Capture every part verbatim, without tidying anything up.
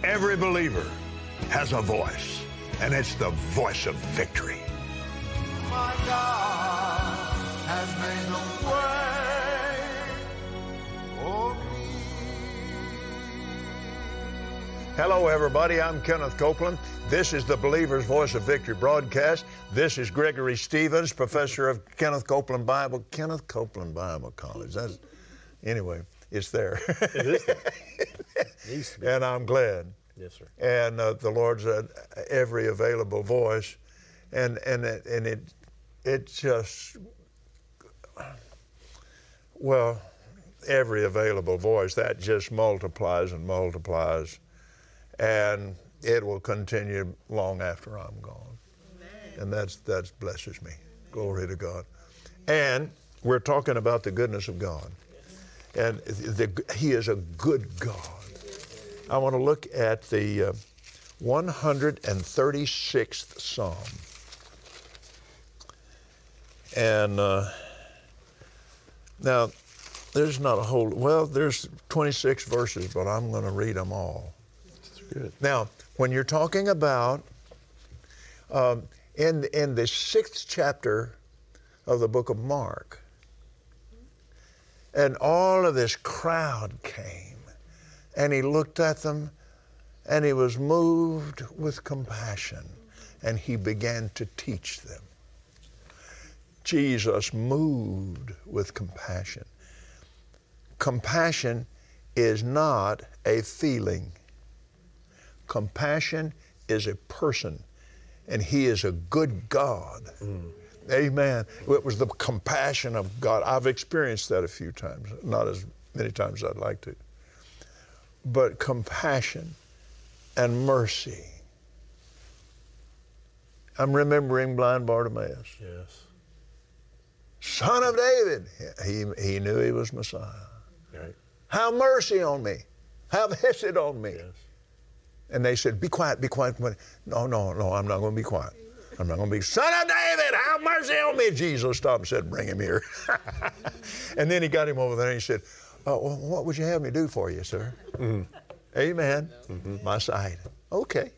Every believer has a voice, and it's the voice of victory. My God has made a way for me. Hello, everybody. I'm Kenneth Copeland. This is the Believer's Voice of Victory broadcast. This is Gregory Stevens, professor of Kenneth Copeland Bible, Kenneth Copeland Bible College. That's, anyway, it's there. It is there. Needs to be. And I'm glad. Yes, sir. And uh, the Lord's at every available voice, and and it, and it it just well, every available voice, that just multiplies and multiplies, and it will continue long after I'm gone. Amen. And that's that blesses me. Glory to God. And we're talking about the goodness of God, and the, He is a good God. I want to look at the uh, one hundred thirty-sixth Psalm. And uh, now, there's not a whole, well, there's twenty-six verses, but I'm going to read them all. That's good. Now, when you're talking about, um, in, in the sixth chapter of the book of Mark, and all of this crowd came, and he looked at them, and he was moved with compassion, and he began to teach them. Jesus moved with compassion. Compassion is not a feeling. Compassion is a person, and He is a good God. Mm. Amen. It was the compassion of God. I've experienced that a few times, not as many times as I'd like to. But compassion and mercy. I'm remembering blind Bartimaeus. Yes. Son of David. He, he knew he was Messiah. Right. Have mercy on me. Have hesed on me. Yes. And they said, be quiet, be quiet. No, no, no, I'm not going to be quiet. I'm not going to be, Son of David, have mercy on me. Jesus stopped and said, bring him here. And then he got him over there and he said, oh, well, what would you have me do for you, sir? Mm-hmm. Amen. Mm-hmm. My sight. Okay.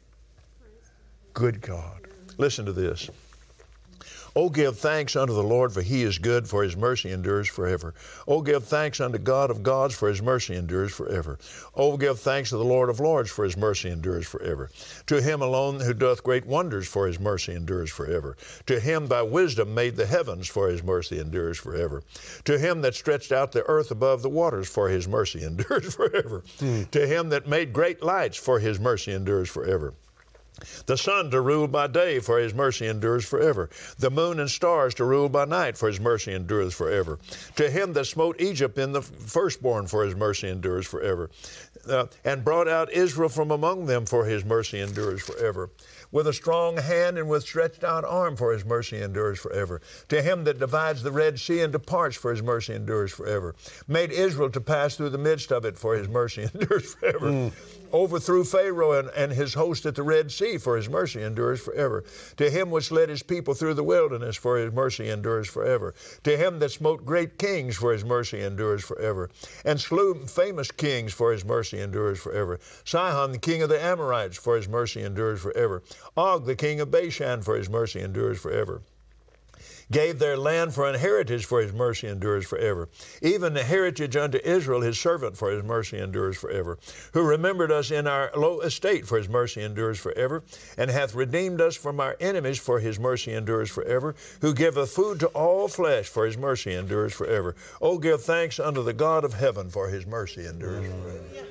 Good God. Listen to this. Oh, give thanks unto the Lord, for He is good, for His mercy endures forever. Oh, give thanks unto God of gods, for His mercy endures forever. Oh, give thanks to the Lord of lords, for His mercy endures forever. To Him alone who doth great wonders, for His mercy endures forever. To Him by wisdom made the heavens, for His mercy endures forever. To Him that stretched out the earth above the waters, for His mercy endures forever. Mm. To Him that made great lights, for His mercy endures forever. The sun to rule by day, for His mercy endures forever. The moon and stars to rule by night, for His mercy endures forever. To Him that smote Egypt in the firstborn, for His mercy endures forever. Uh, and brought out Israel from among them, for His mercy endures forever. With a strong hand and with stretched out arm, for His mercy endures forever. To Him that divides the Red Sea into parts, for His mercy endures forever. Made Israel to pass through the midst of it, for His mercy endures forever. Mm. Overthrew Pharaoh and, and his host at the Red Sea, for His mercy endures forever. To Him which led His people through the wilderness, for His mercy endures forever. To Him that smote great kings, for His mercy endures forever. And slew famous kings, for His mercy endures forever. Sihon, the king of the Amorites, for His mercy endures forever. Og, the king of Bashan, for His mercy endures forever. Gave their land for an heritage, for His mercy endures forever. Even the heritage unto Israel, His servant, for His mercy endures forever. Who remembered us in our low estate, for His mercy endures forever. And hath redeemed us from our enemies, for His mercy endures forever. Who giveth food to all flesh, for His mercy endures forever. Oh, give thanks unto the God of heaven, for His mercy endures forever.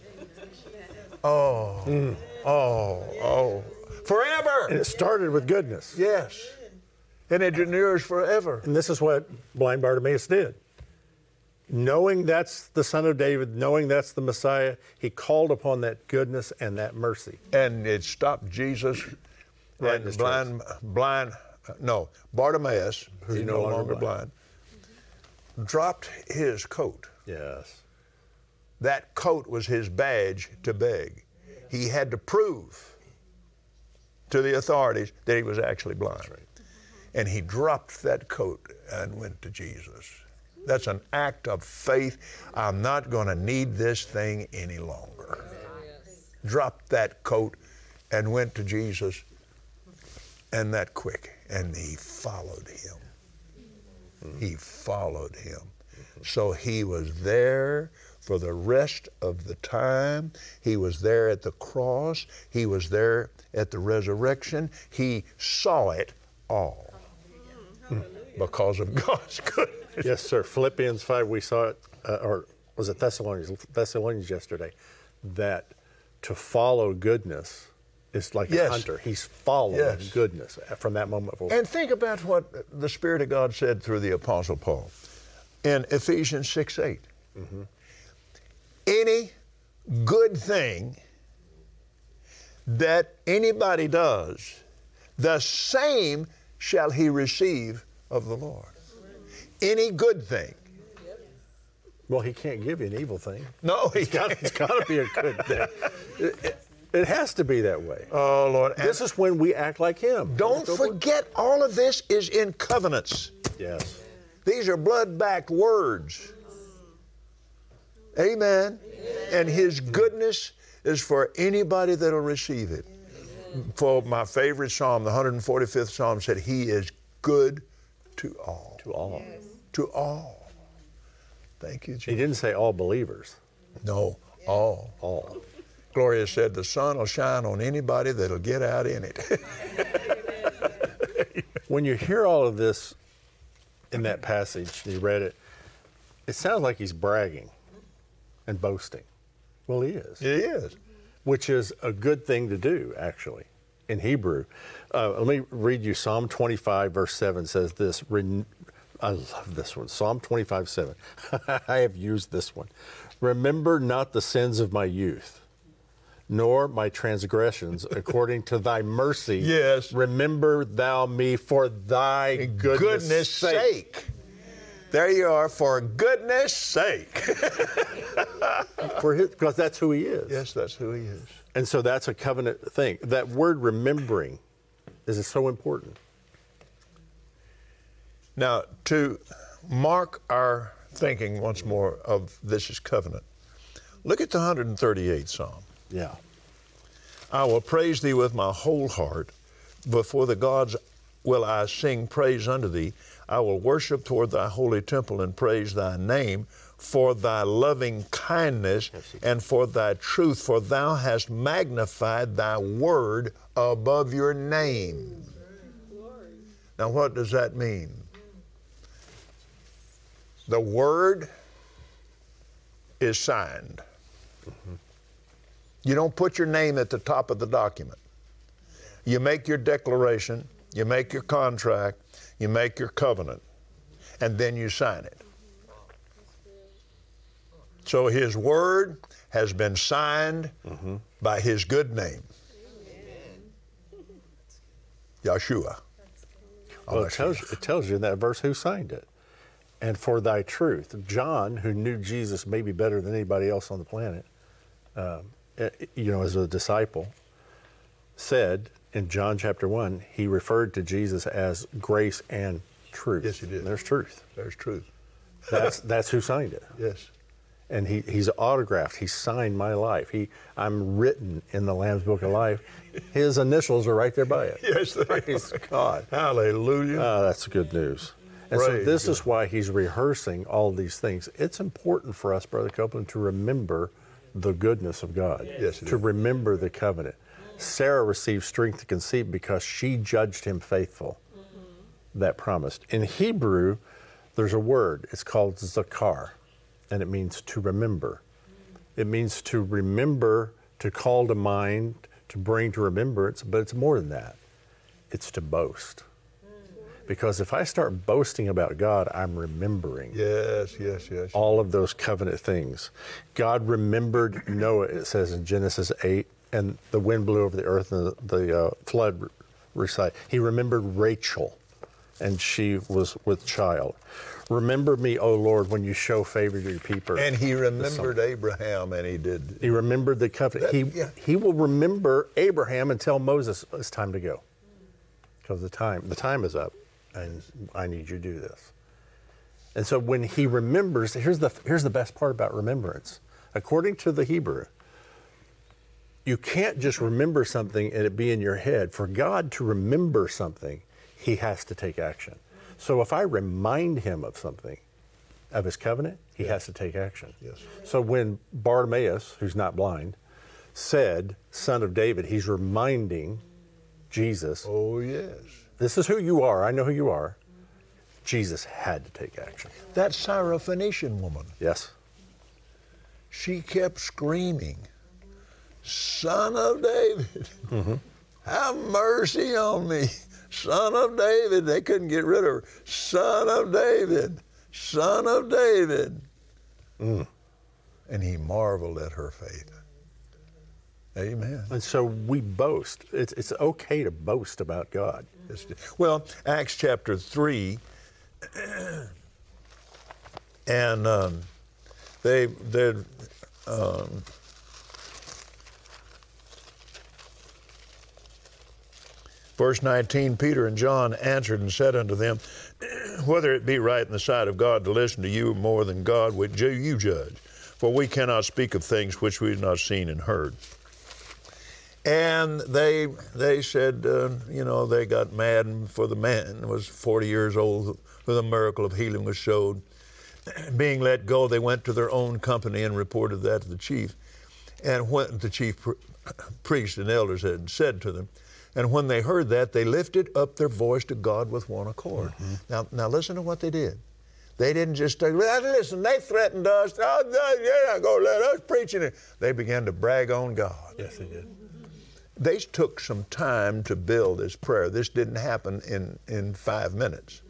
Oh, mm. oh, oh, forever. And it started with goodness. Yes. And it endures forever. And this is what blind Bartimaeus did. Knowing that's the Son of David, knowing that's the Messiah, he called upon that goodness and that mercy. And it stopped Jesus. Right and blind, blind, no, Bartimaeus, who's He's no, no longer, longer blind. blind, dropped his coat. Yes. That coat was his badge to beg. He had to prove to the authorities that he was actually blind. That's right. And he dropped that coat and went to Jesus. That's an act of faith. I'm not going to need this thing any longer. dropped that coat and went to Jesus, and that quick, and he followed him. He followed him. So he was there for the rest of the time. He was there at the cross. He was there at the resurrection. He saw it all because of God's goodness. Yes, sir. Philippians five, we saw it, uh, or was it Thessalonians? Thessalonians yesterday, that to follow goodness is like Yes. a hunter. He's following Yes. goodness from that moment forward. And think about what the Spirit of God said through the Apostle Paul in Ephesians six eight. Mm-hmm. Any good thing that anybody does, the same shall he receive of the Lord. Any good thing. Well, he can't give you an evil thing. No, he It's got, it's got to be a good thing. It, it, it has to be that way. Oh, Lord. This is when we act like him. Don't forget, all of this is in covenants. Yes. These are blood-backed words. Amen. And his goodness is for anybody that'll receive it. For my favorite psalm, the one hundred forty-fifth Psalm said, he is good to all. To all. To all. Thank you, He Jesus. didn't say all believers. No, all. All. Gloria said the sun will shine on anybody that'll get out in it. When you hear all of this in that passage, you read it, it sounds like he's bragging and boasting. Well, he is. It is. Which is a good thing to do, actually, in Hebrew. Uh, let me read you Psalm twenty-five, verse seven says this. Ren- I love this one. Psalm twenty-five, seven. I have used this one. Remember not the sins of my youth, nor my transgressions, according to thy mercy. Yes. Remember thou me for thy goodness, Goodness sake. sake. There you are, for goodness sake. For his, because that's who he is. Yes, that's who he is. And so that's a covenant thing. That word remembering is so important. Now, to mark our thinking once more of this is covenant, look at the one hundred thirty-eighth Psalm. Yeah. I will praise thee with my whole heart. Before the gods will I sing praise unto thee. I will worship toward thy holy temple and praise thy name for thy loving kindness and for thy truth, for thou hast magnified thy word above your name. Now, what does that mean? The word is signed. Mm-hmm. You don't put your name at the top of the document. You make your declaration, you make your contract, you make your covenant, and then you sign it. So his word has been signed mm-hmm. by his good name, Yeshua. Well, it tells, it tells you in that verse who signed it. And for thy truth. John, who knew Jesus maybe better than anybody else on the planet, um, you know, as a disciple, said in John chapter one, he referred to Jesus as grace and truth. Yes, he did. And there's truth. There's truth. That's that's who signed it. Yes. And he, he's autographed. He signed my life. He, I'm written in the Lamb's Book of Life. His initials are right there by it. Yes, they Praise are. God. Hallelujah. Oh, that's good news. And Praise so this God. is why he's rehearsing all these things. It's important for us, Brother Copeland, to remember the goodness of God. Yes, it to is. remember the covenant. Sarah received strength to conceive because she judged him faithful. Mm-hmm. That promised. In Hebrew, there's a word. It's called zakar, and it means to remember. It means to remember, to call to mind, to bring to remembrance, but it's more than that. It's to boast. Because if I start boasting about God, I'm remembering Yes, yes, yes. all of those covenant things. God remembered Noah, it says in Genesis eight, and the wind blew over the earth and the, the uh, flood receded. He remembered Rachel, and she was with child. Remember me, O Lord, when you show favor to your people. And he remembered Abraham, and he did. He remembered the covenant. That- he, yeah. he will remember Abraham and tell Moses it's time to go. Because the time, the time is up, and I need you to do this. And so when he remembers, here's the, here's the best part about remembrance. According to the Hebrew, you can't just remember something and it be in your head. For God to remember something, he has to take action. So if I remind him of something, of his covenant, he has to take action. Yes. So when Bartimaeus, who's not blind, said, Son of David, he's reminding Jesus, Oh, yes. this is who you are, I know who you are. Jesus had to take action. That Syrophoenician woman, Yes. she kept screaming, Son of David, Mm-hmm. have mercy on me. Son of David. They couldn't get rid of her. Son of David, Son of David. Mm. And he marveled at her faith. Amen. And so we boast. It's, it's okay to boast about God. Well, Acts chapter three, and um, they, they, um, verse nineteen, Peter and John answered and said unto them, whether it be right in the sight of God to listen to you more than God would you judge, for we cannot speak of things which we have not seen and heard. And they they said, uh, you know, they got mad, and for the man was forty years old, who the miracle of healing was showed. Being let go, they went to their own company and reported that to the chief. And when the chief pr- priest and elders had said to them, and when they heard that, they lifted up their voice to God with one accord. Mm-hmm. Now, now listen to what they did. They didn't just say, well, listen, they threatened us. Oh, they're not going to let us preach in it. They began to brag on God. Yes, they did. They took some time to build this prayer. This didn't happen in, in five minutes.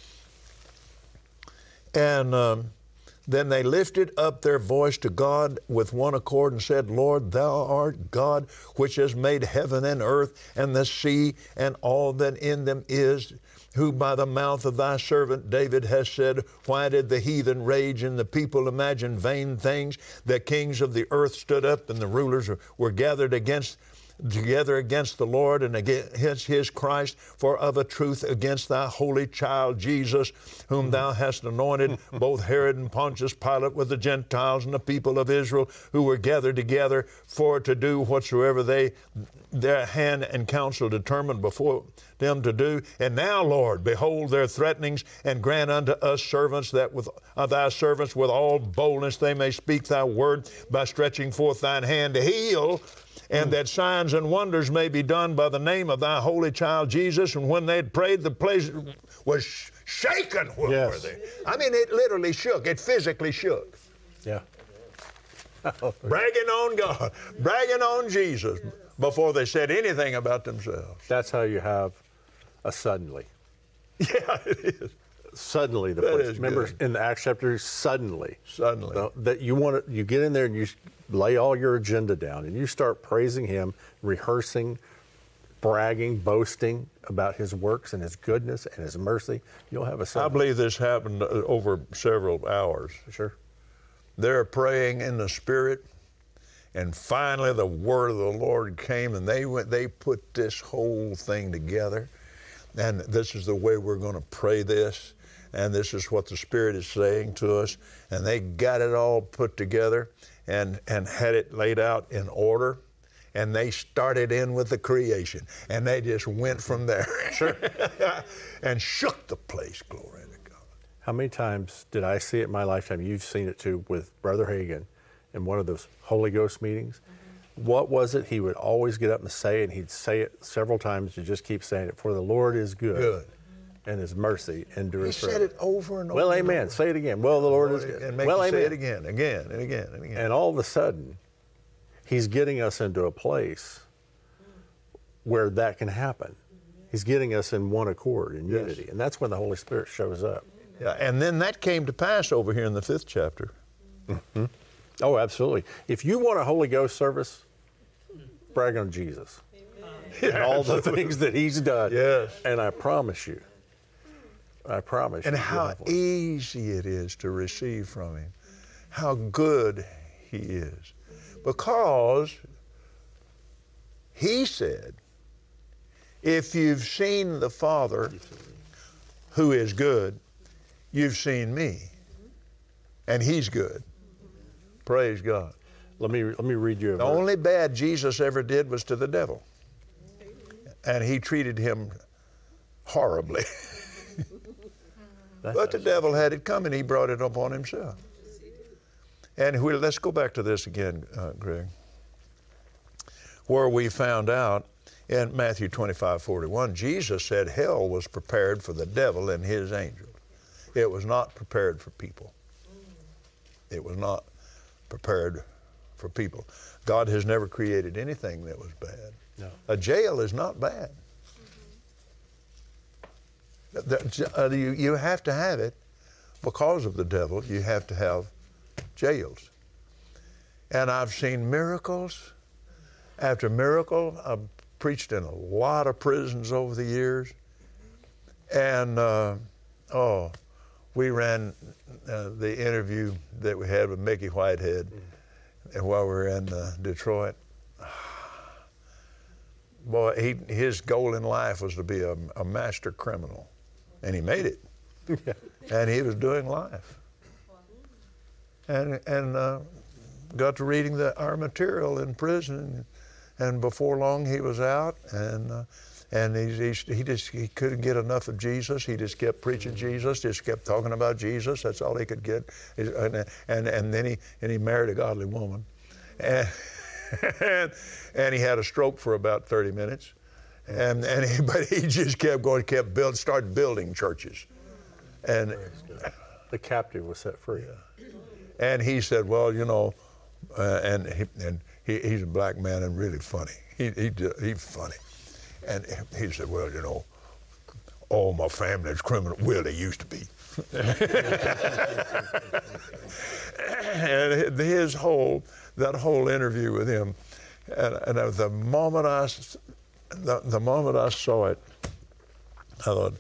And um, then they lifted up their voice to God with one accord and said, Lord, thou art God, which has made heaven and earth and the sea and all that in them is, who by the mouth of thy servant David has said, why did the heathen rage and the people imagine vain things? The kings of the earth stood up and the rulers were gathered against together against the Lord and against his Christ, for of a truth against thy holy child Jesus, whom thou hast anointed, both Herod and Pontius Pilate with the Gentiles and the people of Israel, who were gathered together for to do whatsoever they their hand and counsel determined before them to do. And now, Lord, behold their threatenings, and grant unto us servants that with uh, thy servants with all boldness they may speak thy word by stretching forth thine hand to heal, and that signs and wonders may be done by the name of thy holy child Jesus. And when they had prayed, the place was shaken. Yes. Were they? I mean, it literally shook. It physically shook. Yeah. Bragging on God, bragging on Jesus before they said anything about themselves. That's how you have a suddenly. Yeah, it is. Suddenly, the That place. is Remember good. in the Acts chapter, suddenly. Suddenly. The- that you want to, you get in there and you lay all your agenda down and you start praising him, rehearsing, bragging, boasting about his works and his goodness and his mercy. You'll have a I suddenly. believe this happened over several hours. Sure. They're praying in the Spirit, and finally the word of the Lord came, and they went. They put this whole thing together, and this is the way we're going to pray this, and this is what the Spirit is saying to us. And they got it all put together, and and had it laid out in order. And they started in with the creation, and they just went from there. Sure. And shook the place. Glory to God. How many times did I see it in my lifetime? You've seen it too with Brother Hagin in one of those Holy Ghost meetings. Mm-hmm. What was it he would always get up and say, and he'd say it several times to just keep saying it, for the Lord is good. Good. And his mercy endures He forever. said it over and over. Well, and amen. over. Say it again. Well, the Lord is good. And make well, you amen. say it again, again, and again, and again. And all of a sudden, he's getting us into a place where that can happen. He's getting us in one accord, in Yes. unity. And that's when the Holy Spirit shows up. Yeah, and then that came to pass over here in the fifth chapter. Mm-hmm. Oh, absolutely. If you want a Holy Ghost service, brag on Jesus. And all the things that he's done. Yes. And I promise you, I promise And you. how you'll have one. easy it is to receive from him. How good he is. Because he said, if you've seen the Father who is good, you've seen me. And he's good. Praise God. Let me let me read you a The verse. only bad Jesus ever did was to the devil. And he treated him horribly. That's But the actually- devil had it coming. He brought it upon himself. And we, let's go back to this again, uh, Greg, where we found out in Matthew twenty-five forty-one, Jesus said hell was prepared for the devil and his angels. It was not prepared for people. It was not prepared for people. God has never created anything that was bad. No. A jail is not bad. The- uh, you, you have to have it because of the devil. You have to have jails. And I've seen miracles after miracle. I've preached in a lot of prisons over the years. And, uh, oh, we ran uh, the interview that we had with Mickey Whitehead and while we were in uh, Detroit. Boy, he, his goal in life was to be a, a master criminal. And he made it. And he was doing life. And, and uh, got to reading the, our material in prison. And before long, he was out. And uh, and he, he, he just he couldn't get enough of Jesus. He just kept preaching Jesus, just kept talking about Jesus. That's all he could get. And, and, and then he, and he married a godly woman. And, and, and he had a stroke for about thirty minutes. And, and he, but he just kept going, kept build, started building churches. And The captive was set free. and he said, well, you know, uh, and he, and he, he's a black man and really funny. He he did- he's funny, and he said, well, you know, all my family is criminal. Well, they used to be. And his whole that whole interview with him, and, and the moment I s- the, the moment I saw it, I thought,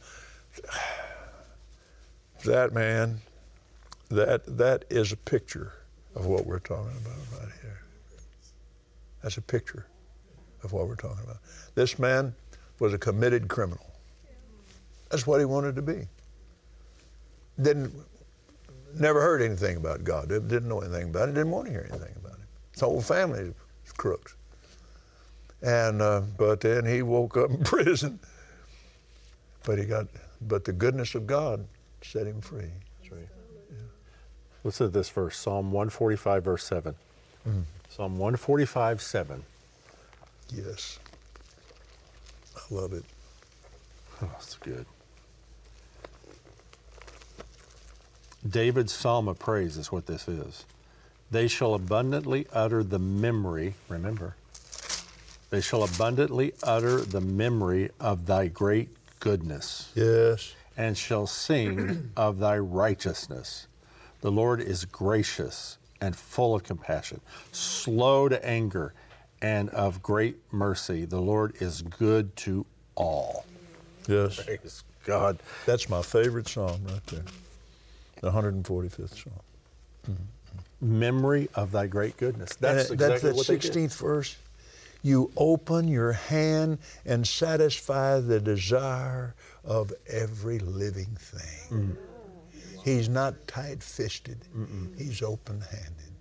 that man, that that is a picture of what we're talking about right here. That's a picture of what we're talking about. This man was a committed criminal. That's what he wanted to be. Didn't, never heard anything about God. Didn't know anything about it. Didn't want to hear anything about it. His whole family was crooks. And uh, but then he woke up in prison. But he got, but the goodness of God set him free. That's right. Listen to this verse, Psalm one forty-five, verse seven. Mm. Psalm one forty-five, seven. Yes. I love it. Oh, that's good. David's psalm of praise is what this is. They shall abundantly utter the memory, remember, they shall abundantly utter the memory of thy great goodness, Yes. and shall sing of thy righteousness. The Lord is gracious and full of compassion, slow to anger, and of great mercy. The Lord is good to all. Yes. Praise God. That's my favorite psalm right there. The one hundred forty-fifth psalm. Memory of thy great goodness. That's And exactly that what they did. sixteenth verse. You open your hand and satisfy the desire of every living thing. He's not tight-fisted. He's open-handed.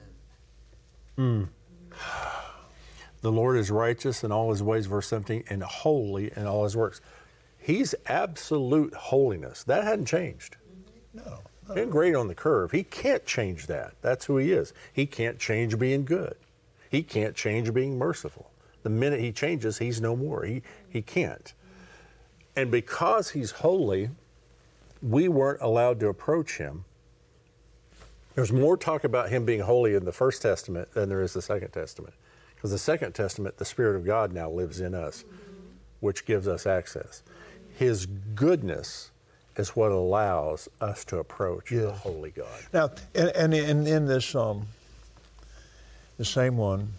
The Lord is righteous in all his ways, verse seventeen, and holy in all his works. He's absolute holiness. That hadn't changed. No. He ain't great on the curve. He can't change that. That's who he is. He can't change being good. He can't change being merciful. The minute he changes, he's no more. He, he can't. And because he's holy, we weren't allowed to approach him. There's more talk about him being holy in the First Testament than there is the Second Testament. Because the Second Testament, the Spirit of God now lives in us, which gives us access. His goodness is what allows us to approach the Yes. holy God. Now, and, and in, in this, um, the same one,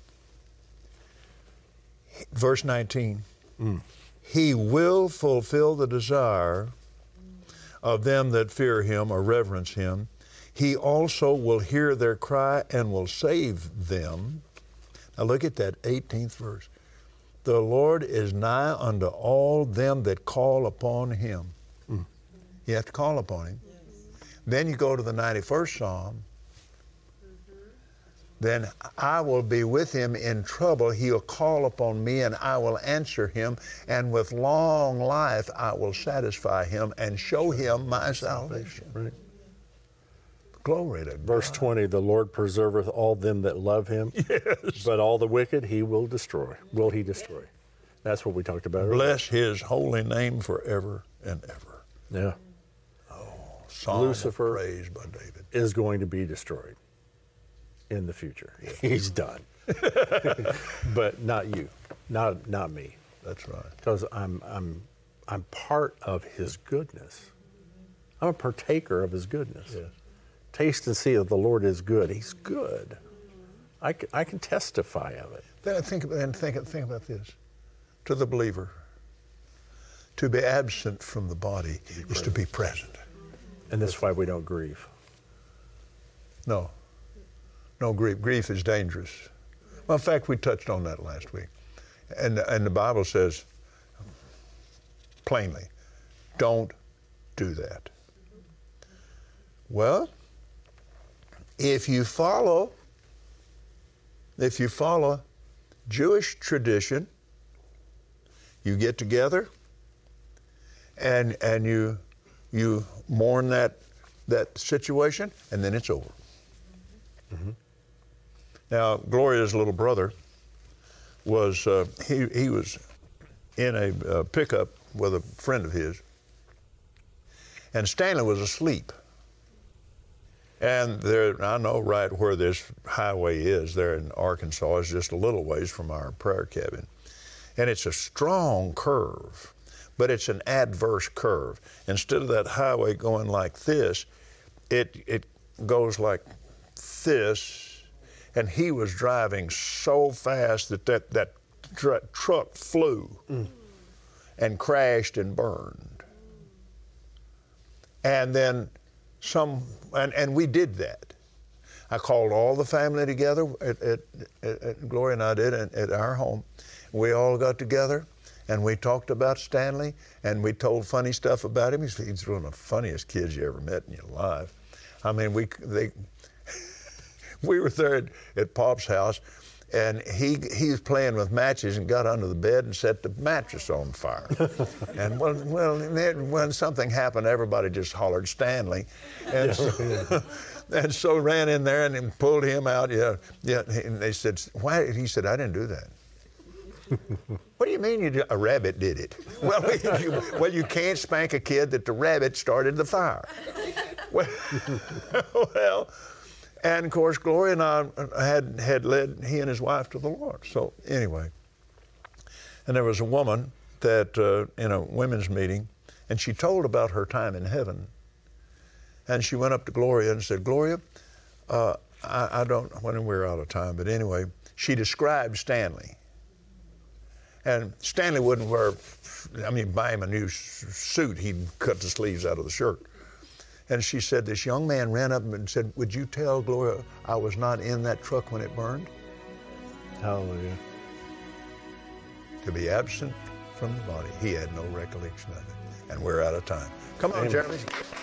verse nineteen, he will fulfill the desire of them that fear him or reverence him. He also will hear their cry and will save them. Now look at that eighteenth verse. The Lord is nigh unto all them that call upon him. You have to call upon him. Then you go to the ninety-first Psalm. then I will be with him in trouble. He'll call upon me and I will answer him. And with long life, I will satisfy him and show him my salvation. Right. Glory to God. Verse twenty, the Lord preserveth all them that love him, Yes. but all the wicked he will destroy. Will he destroy? That's what we talked about earlier. Bless his holy name forever and ever. Yeah. Psalm Lucifer of praise by David. is going to be destroyed in the future. He's done. But not you, not not me, That's right. because I'm I'm I'm part of his goodness. I'm a partaker of his goodness. Yes. Taste and see that the Lord is good. He's good. I can, I can testify of it. Then think about, and think, think about this. To the believer, to be absent from the body is to be present. And that's why we don't grieve. No. No grief. Grief is dangerous. Well, in fact, we touched on that last week. And, and the Bible says plainly, don't do that. Well, if you follow, if you follow Jewish tradition, you get together and and you you mourn that that situation, and then it's over. Mm-hmm. Now, Gloria's little brother was uh, he he was in a uh, pickup with a friend of his, and Stanley was asleep. And there, I know right where this highway is there in Arkansas is just a little ways from our prayer cabin. And it's a strong curve, but it's an adverse curve. Instead of that highway going like this, it it goes like this. And he was driving so fast that that, that tr- truck flew mm. and crashed and burned. And then some, and, and we did that. I called all the family together, at, at, at, at Gloria and I did, at, at our home. We all got together and we talked about Stanley and we told funny stuff about him. He's, he's one of the funniest kids you ever met in your life. I mean, we they we were there at, at Pop's house, and he he was playing with matches and got under the bed and set the mattress on fire. And when, well, when something happened, everybody just hollered Stanley, and so, and so ran in there and, and pulled him out. Yeah, yeah. And they said, "Why?" He said, "I didn't do that." What do you mean you did? A rabbit did it? Well, you, well, you can't spank a kid that the rabbit started the fire. Well, well, and of course, Gloria and I had had led he and his wife to the Lord. So anyway, and there was a woman that uh, in a women's meeting, and she told about her time in heaven. And she went up to Gloria and said, "Gloria, uh, I, I don't." When we were out of time, but anyway, she described Stanley. And Stanley wouldn't wear, I mean, buy him a new suit, he'd cut the sleeves out of the shirt. And she said, this young man ran up and said, "Would you tell Gloria I was not in that truck when it burned?" Hallelujah. To be absent from the body. He had no recollection of it. And we're out of time. Come on, Amen. Jeremy.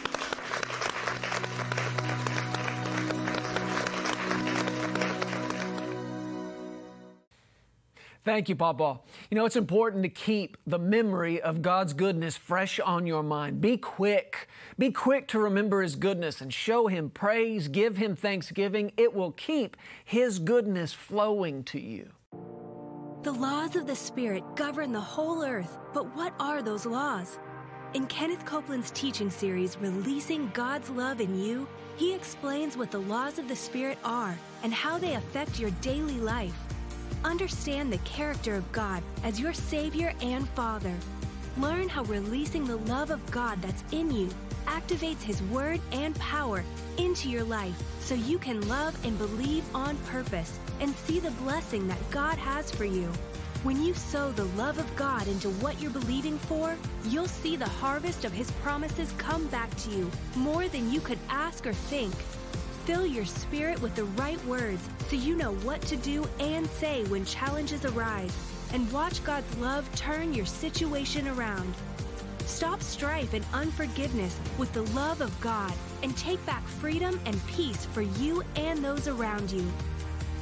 Thank you, Papa. You know, it's important to keep the memory of God's goodness fresh on your mind. Be quick. Be quick to remember His goodness and show Him praise, give Him thanksgiving. It will keep His goodness flowing to you. The laws of the Spirit govern the whole earth, but what are those laws? In Kenneth Copeland's teaching series, Releasing God's Love in You, he explains what the laws of the Spirit are and how they affect your daily life. Understand the character of God as your Savior and Father. Learn how releasing the love of God that's in you activates His Word and power into your life so you can love and believe on purpose and see the blessing that God has for you. When you sow the love of God into what you're believing for, you'll see the harvest of His promises come back to you more than you could ask or think. Fill your spirit with the right words so you know what to do and say when challenges arise, and watch God's love turn your situation around. Stop strife and unforgiveness with the love of God and take back freedom and peace for you and those around you.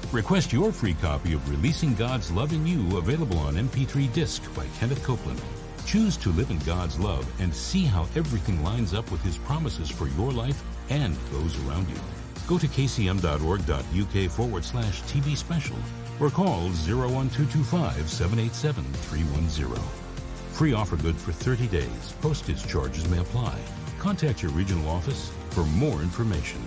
Request your free copy of Releasing God's Love in You, available on M P three disc by Kenneth Copeland. Choose to live in God's love and see how everything lines up with His promises for your life and those around you. Go to kcm.org.uk forward slash TV special or call zero one two two five, seven eight seven, three one zero. Free offer good for thirty days. Postage charges may apply. Contact your regional office for more information.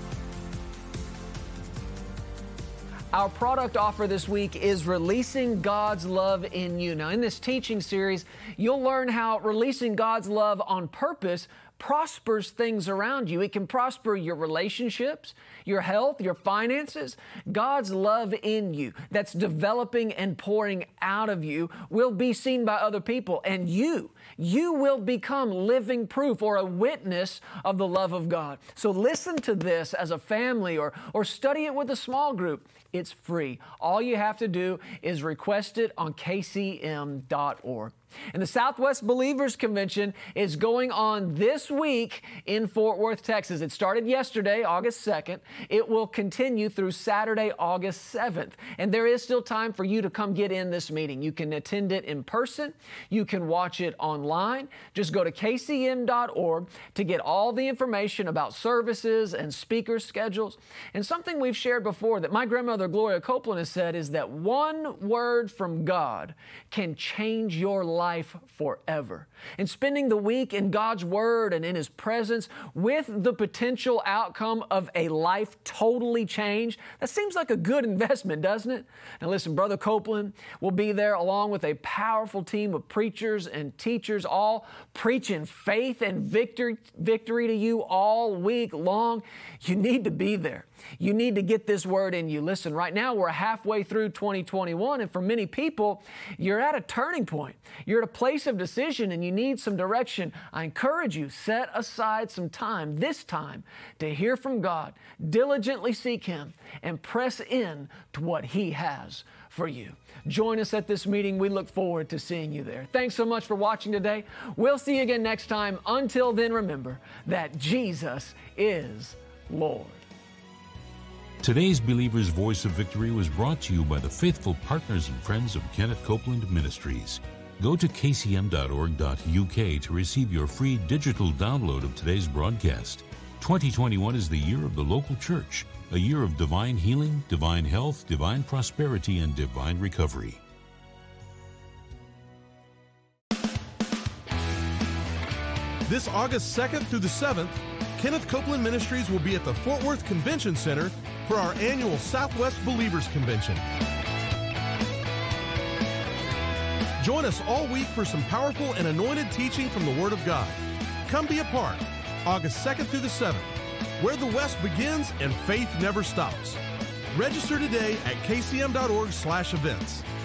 Our product offer this week is Releasing God's Love in You. Now, in this teaching series, you'll learn how releasing God's love on purpose prospers things around you. It can prosper your relationships, your health, your finances. God's love in you that's developing and pouring out of you will be seen by other people, and you, you will become living proof or a witness of the love of God. So listen to this as a family or, or study it with a small group. It's free. All you have to do is request it on k c m dot org. And the Southwest Believers Convention is going on this week in Fort Worth, Texas. It started yesterday, August second. It will continue through Saturday, August seventh. And there is still time for you to come get in this meeting. You can attend it in person. You can watch it online. Just go to k c m dot org to get all the information about services and speaker schedules. And something we've shared before that my grandmother Gloria Copeland has said is that one word from God can change your life. life forever. And spending the week in God's Word and in His presence with the potential outcome of a life totally changed, that seems like a good investment, doesn't it? Now listen, Brother Copeland will be there along with a powerful team of preachers and teachers, all preaching faith and victory, victory to you all week long. You need to be there. You need to get this word in you. Listen, right now we're halfway through twenty twenty-one, and for many people, you're at a turning point. You're at a place of decision and you need some direction. I encourage you, set aside some time, this time, to hear from God, diligently seek Him, and press in to what He has for you. Join us at this meeting. We look forward to seeing you there. Thanks so much for watching today. We'll see you again next time. Until then, remember that Jesus is Lord. Today's Believer's Voice of Victory was brought to you by the faithful partners and friends of Kenneth Copeland Ministries. Go to k c m dot org dot u k to receive your free digital download of today's broadcast. twenty twenty-one is the year of the local church, a year of divine healing, divine health, divine prosperity, and divine recovery. This August second through the seventh, Kenneth Copeland Ministries will be at the Fort Worth Convention Center for our annual Southwest Believers Convention. Join us all week for some powerful and anointed teaching from the Word of God. Come be a part, August second through the seventh, where the West begins and faith never stops. Register today at k c m dot org slash events.